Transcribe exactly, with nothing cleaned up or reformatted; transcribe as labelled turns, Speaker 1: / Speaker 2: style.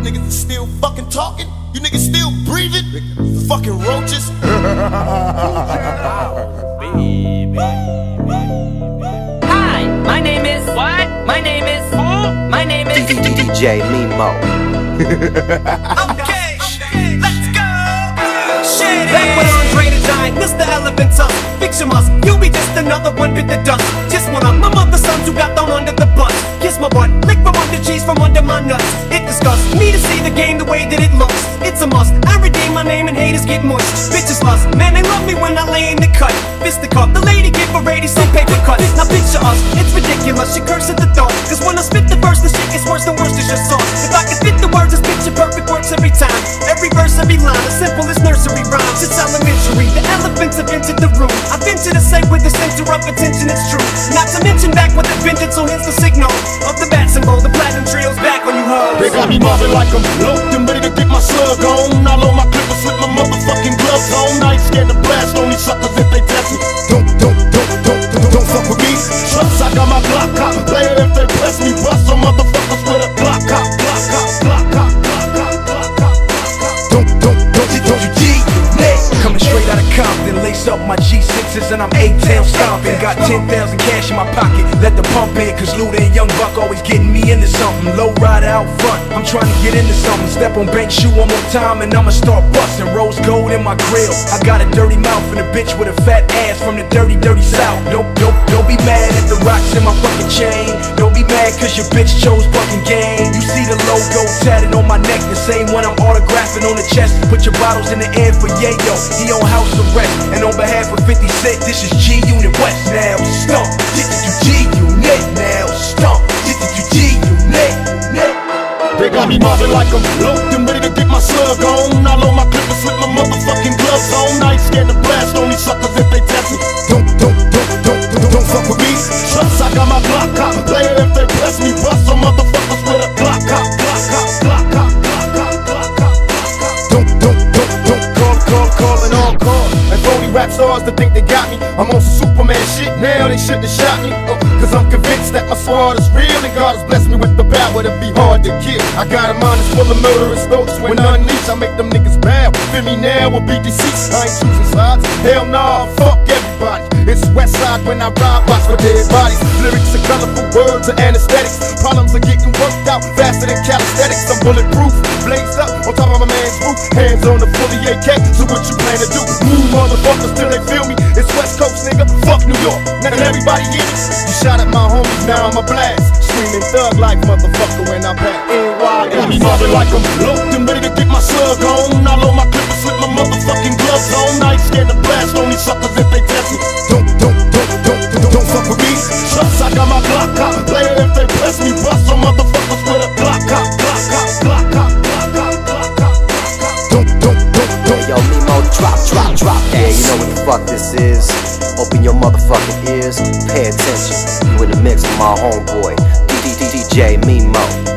Speaker 1: niggas is still fucking talking? You niggas still breathing? Fucking roaches.
Speaker 2: Hi, my name is what? My name is who? My name is
Speaker 3: D J Mimo.
Speaker 2: Okay, let's go. Shit. Back when Andre the Giant, Mister Elephant Tusk, fiction must. You be just another one bit the dust. Just one of my mother's sons who got thrown under the bus. Kiss my butt, lick from under cheese from under my nuts. It disgusts me to see the game the way that it looks. It's a must. I redeem my name and haters get mushed. Bitches lust, man they love me when I lay in the cut. Fist the cup, the lady give a eighty cent paper cut. Now picture us, it's ridiculous. She curse at the thought. Cause when I spit the verse, the shit gets worse than worse is your sauce. If I can fit the words, it's picture perfect works every time. Every verse, every line, as simple as nursery rhymes. It's elementary, the elephants have entered the room. I venture to say with the center of attention it's true. Not to mention back with the vengeance, so here's the signal of the bat symbol, the platinum trio's back on you hoes.
Speaker 1: They got me mobbing like I'm loped and ready to get my slug on. I load my clippers with my motherfucking gloves on. I ain't scared to blast on these suckers if they test me. Don't, don't, don't, don't, don't, don't fuck with me. Trust, I got my Glock cop. Play it if they press me. Bust some motherfuckers with a Glock cop. Glock cop, Glock cop, Glock cop, Glock cop, Glock cop. Don't, don't, don't you, don't you G, next.
Speaker 4: Coming straight out of Compton, lace up my G sixes and I'm eight-tail stomping. Got ten thousand cash in my pocket, let the pump in. Cause Luda and Young Buck always getting me into something. Low rider out front, I'm trying to get into something. Step on bank shoe one more time and I'ma start busting. Rose gold in my grill, I got a dirty mouth and a bitch with a fat ass from the dirty, dirty south. Don't, don't, don't be mad at the rocks in my fucking chain. Don't be mad cause your bitch chose fucking game. You see the logo tatted on my neck, the same one I'm autographing on the chest. Put your bottles in the air for Yayo, he on house arrest. And on behalf of fifty cent, this is G Unit West. Now stomp, this is G Unit. Now stomp, this is G Unit.
Speaker 1: They got me mobbing like I'm loped and ready to get my slug on. I load my clippers with my motherfucking gloves on. I ain't scared to blast on these suckers if they test me. Don't, don't, don't, don't, don't, don't fuck with me. Trust, I got my Glock cop. Play it if they press me. Bust some motherfuckers with a Glock cop. Glock cop, Glock cop, Glock cop, Glock cop, Glock cop. Don't, don't, don't, don't call, call, call and all call. And phony rap stars that think they got me. I'm on some Superman shit now, they shouldn't have shot me. uh, Cause I'm convinced that my squad is real and God has blessed me with the power to be hard to kill. I got a mind that's full of murderous thoughts. When unleashed, I make them niggas bow. Feel me now or be deceased. I ain't choosing sides, hell nah, fuck everybody. It's west side when I ride, watch for dead bodies. Lyrics and colorful words are anesthetics. Problems are getting worked out faster than calisthenics. I'm bulletproof, blazed up on top of my man's roof. Hands on the fully A K, so what you plan to do? Move motherfuckers till they feel me. It's West Coast, nigga, fuck New York. Now everybody in it. You shot at my homies, now I'm a blast. Screaming thug like motherfucker when I'm back. N Y Got me mobbing like I'm loped and ready to get my slug on. I load my clippers with my motherfucking gloves on. I ain't scared to blast on these suckers if they test me. Don't, don't, don't, don't, don't, don't fuck with me. Trust, I got my Glock cop. Play it if they press me. Bust some motherfuckers with a Glock cop. Glock cop, Glock cop, Glock cop, Glock cop, Glock cop. Don't, don't, don't, don't.
Speaker 3: Yo, Mimo, drop, drop, drop that. Yeah, you know what the fuck this is. Open your motherfucking ears, pay attention. You in the mix with my homeboy, D J Mimo.